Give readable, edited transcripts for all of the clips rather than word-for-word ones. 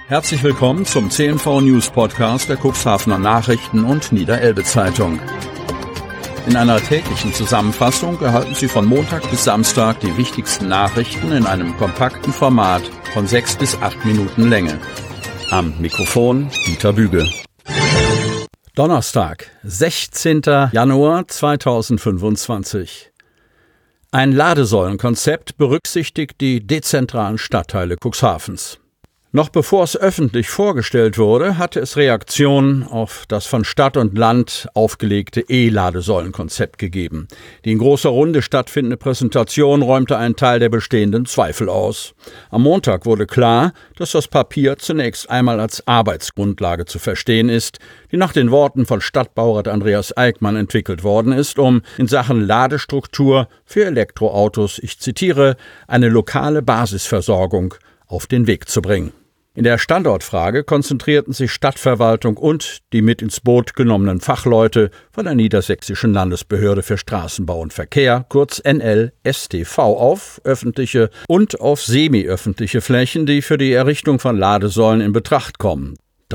Herzlich willkommen zum CNV News Podcast der Cuxhavener Nachrichten und Niederelbe Zeitung. In einer täglichen Zusammenfassung erhalten Sie von Montag bis Samstag die wichtigsten Nachrichten in einem kompakten Format von 6 bis 8 Minuten Länge. Am Mikrofon Dieter Büge. Donnerstag, 16. Januar 2025. Ein Ladesäulenkonzept berücksichtigt die dezentralen Stadtteile Cuxhavens. Noch bevor es öffentlich vorgestellt wurde, hatte es Reaktionen auf das von Stadt und Land aufgelegte E-Ladesäulenkonzept gegeben. Die in großer Runde stattfindende Präsentation räumte einen Teil der bestehenden Zweifel aus. Am Montag wurde klar, dass das Papier zunächst einmal als Arbeitsgrundlage zu verstehen ist, die nach den Worten von Stadtbaurat Andreas Eickmann entwickelt worden ist, um in Sachen Ladestruktur für Elektroautos, ich zitiere, eine lokale Basisversorgung auf den Weg zu bringen. In der Standortfrage konzentrierten sich Stadtverwaltung und die mit ins Boot genommenen Fachleute von der Niedersächsischen Landesbehörde für Straßenbau und Verkehr, kurz NL-STV, auf öffentliche und auf semi-öffentliche Flächen, die für die Errichtung von Ladesäulen in Betracht kommen.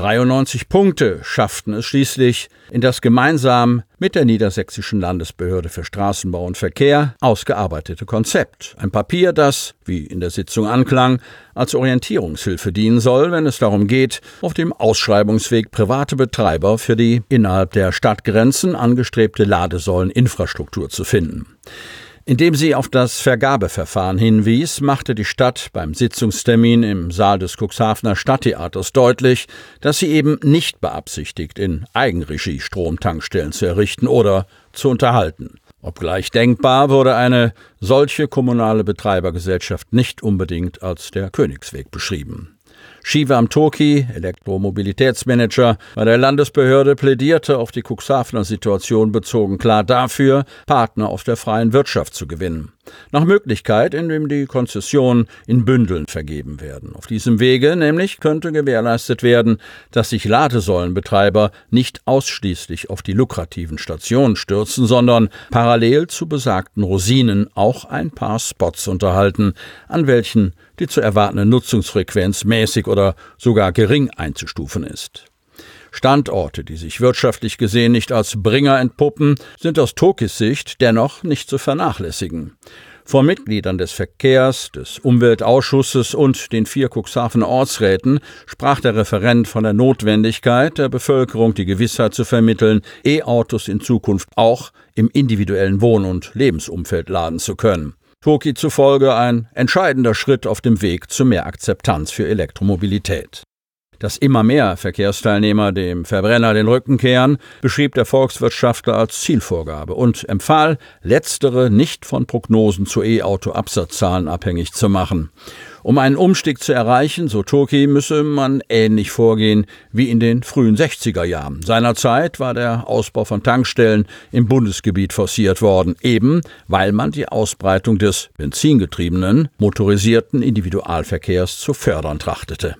93 Punkte schafften es schließlich in das gemeinsam mit der Niedersächsischen Landesbehörde für Straßenbau und Verkehr ausgearbeitete Konzept. Ein Papier, das, wie in der Sitzung anklang, als Orientierungshilfe dienen soll, wenn es darum geht, auf dem Ausschreibungsweg private Betreiber für die innerhalb der Stadtgrenzen angestrebte Ladesäuleninfrastruktur zu finden. Indem sie auf das Vergabeverfahren hinwies, machte die Stadt beim Sitzungstermin im Saal des Cuxhavener Stadttheaters deutlich, dass sie eben nicht beabsichtigt, in Eigenregie Stromtankstellen zu errichten oder zu unterhalten. Obgleich denkbar, wurde eine solche kommunale Betreibergesellschaft nicht unbedingt als der Königsweg beschrieben. Shivam Toki, Elektromobilitätsmanager bei der Landesbehörde, plädierte auf die Cuxhavener Situation bezogen klar dafür, Partner aus der freien Wirtschaft zu gewinnen. Nach Möglichkeit, indem die Konzessionen in Bündeln vergeben werden. Auf diesem Wege nämlich könnte gewährleistet werden, dass sich Ladesäulenbetreiber nicht ausschließlich auf die lukrativen Stationen stürzen, sondern parallel zu besagten Rosinen auch ein paar Spots unterhalten, an welchen die zu erwartende Nutzungsfrequenz mäßig oder sogar gering einzustufen ist. Standorte, die sich wirtschaftlich gesehen nicht als Bringer entpuppen, sind aus Tokis Sicht dennoch nicht zu vernachlässigen. Vor Mitgliedern des Verkehrs-, des Umweltausschusses und den 4 Cuxhavener Ortsräten sprach der Referent von der Notwendigkeit, der Bevölkerung die Gewissheit zu vermitteln, E-Autos in Zukunft auch im individuellen Wohn- und Lebensumfeld laden zu können. Toki zufolge ein entscheidender Schritt auf dem Weg zu mehr Akzeptanz für Elektromobilität. Dass immer mehr Verkehrsteilnehmer dem Verbrenner den Rücken kehren, beschrieb der Volkswirtschaftler als Zielvorgabe und empfahl, letztere nicht von Prognosen zu E-Auto-Absatzzahlen abhängig zu machen. Um einen Umstieg zu erreichen, so Toki, müsse man ähnlich vorgehen wie in den frühen 60er Jahren. Seinerzeit war der Ausbau von Tankstellen im Bundesgebiet forciert worden, eben weil man die Ausbreitung des benzingetriebenen, motorisierten Individualverkehrs zu fördern trachtete.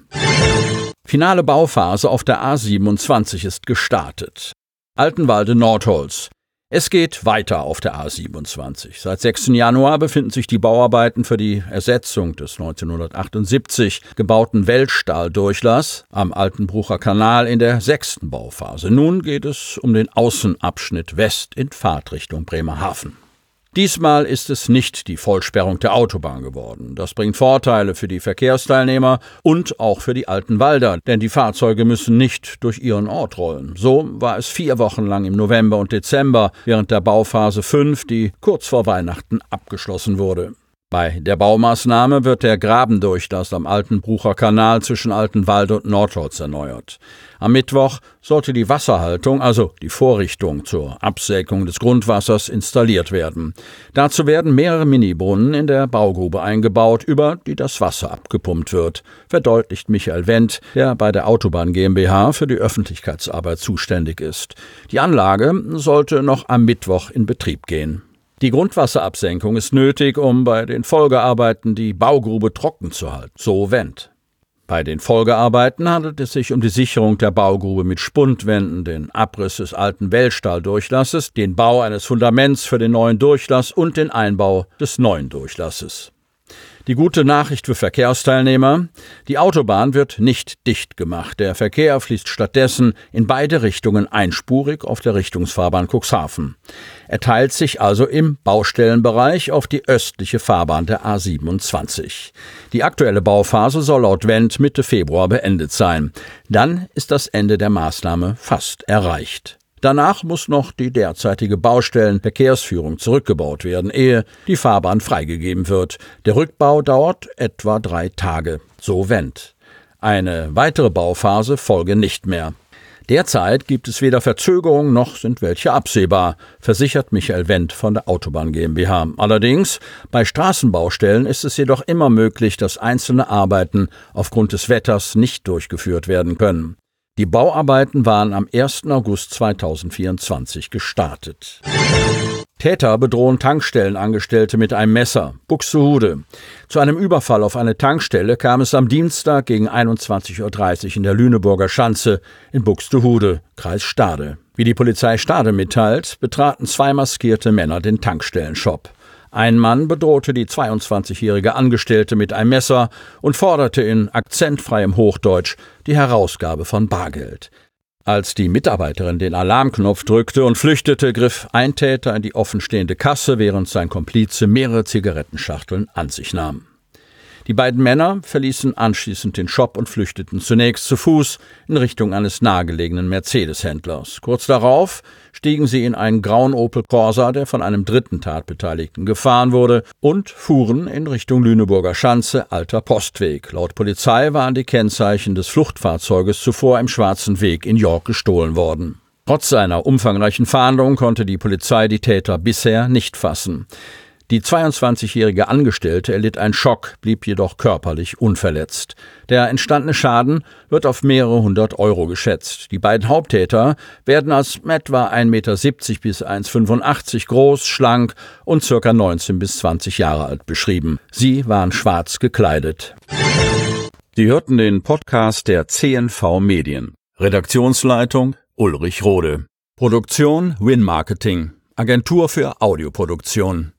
Finale Bauphase auf der A27 ist gestartet. Altenwalde-Nordholz. Es geht weiter auf der A27. Seit 6. Januar befinden sich die Bauarbeiten für die Ersetzung des 1978 gebauten Weltstahldurchlass am Altenbrucher Kanal in der 6. Bauphase. Nun geht es um den Außenabschnitt West in Fahrtrichtung Bremerhaven. Diesmal ist es nicht die Vollsperrung der Autobahn geworden. Das bringt Vorteile für die Verkehrsteilnehmer und auch für die Altenwalder, denn die Fahrzeuge müssen nicht durch ihren Ort rollen. So war es 4 Wochen lang im November und Dezember während der Bauphase 5, die kurz vor Weihnachten abgeschlossen wurde. Bei der Baumaßnahme wird der Grabendurchlass am Altenbrucher Kanal zwischen Altenwalde und Nordholz erneuert. Am Mittwoch sollte die Wasserhaltung, also die Vorrichtung zur Absäckung des Grundwassers, installiert werden. Dazu werden mehrere Minibrunnen in der Baugrube eingebaut, über die das Wasser abgepumpt wird, verdeutlicht Michael Wendt, der bei der Autobahn GmbH für die Öffentlichkeitsarbeit zuständig ist. Die Anlage sollte noch am Mittwoch in Betrieb gehen. Die Grundwasserabsenkung ist nötig, um bei den Folgearbeiten die Baugrube trocken zu halten, so Wendt. Bei den Folgearbeiten handelt es sich um die Sicherung der Baugrube mit Spundwänden, den Abriss des alten Wellstahldurchlasses, den Bau eines Fundaments für den neuen Durchlass und den Einbau des neuen Durchlasses. Die gute Nachricht für Verkehrsteilnehmer: Die Autobahn wird nicht dicht gemacht. Der Verkehr fließt stattdessen in beide Richtungen einspurig auf der Richtungsfahrbahn Cuxhaven. Er teilt sich also im Baustellenbereich auf die östliche Fahrbahn der A27. Die aktuelle Bauphase soll laut Wendt Mitte Februar beendet sein. Dann ist das Ende der Maßnahme fast erreicht. Danach muss noch die derzeitige Baustellenverkehrsführung zurückgebaut werden, ehe die Fahrbahn freigegeben wird. Der Rückbau dauert etwa 3 Tage, so Wendt. Eine weitere Bauphase folge nicht mehr. Derzeit gibt es weder Verzögerungen noch sind welche absehbar, versichert Michael Wendt von der Autobahn GmbH. Allerdings, bei Straßenbaustellen ist es jedoch immer möglich, dass einzelne Arbeiten aufgrund des Wetters nicht durchgeführt werden können. Die Bauarbeiten waren am 1. August 2024 gestartet. Täter bedrohen Tankstellenangestellte mit einem Messer. Buxtehude. Zu einem Überfall auf eine Tankstelle kam es am Dienstag gegen 21:30 Uhr in der Lüneburger Schanze in Buxtehude, Kreis Stade. Wie die Polizei Stade mitteilt, betraten 2 maskierte Männer den Tankstellenshop. Ein Mann bedrohte die 22-jährige Angestellte mit einem Messer und forderte in akzentfreiem Hochdeutsch die Herausgabe von Bargeld. Als die Mitarbeiterin den Alarmknopf drückte und flüchtete, griff ein Täter in die offenstehende Kasse, während sein Komplize mehrere Zigarettenschachteln an sich nahm. Die beiden Männer verließen anschließend den Shop und flüchteten zunächst zu Fuß in Richtung eines nahegelegenen Mercedes-Händlers. Kurz darauf stiegen sie in einen grauen Opel Corsa, der von einem dritten Tatbeteiligten gefahren wurde, und fuhren in Richtung Lüneburger Schanze, Alter Postweg. Laut Polizei waren die Kennzeichen des Fluchtfahrzeuges zuvor im Schwarzen Weg in York gestohlen worden. Trotz einer umfangreichen Fahndung konnte die Polizei die Täter bisher nicht fassen. Die 22-jährige Angestellte erlitt einen Schock, blieb jedoch körperlich unverletzt. Der entstandene Schaden wird auf mehrere 100 Euro geschätzt. Die beiden Haupttäter werden als etwa 1,70 Meter bis 1,85 Meter groß, schlank und ca. 19 bis 20 Jahre alt beschrieben. Sie waren schwarz gekleidet. Sie hörten den Podcast der CNV Medien. Redaktionsleitung Ulrich Rode. Produktion Win Marketing. Agentur für Audioproduktion.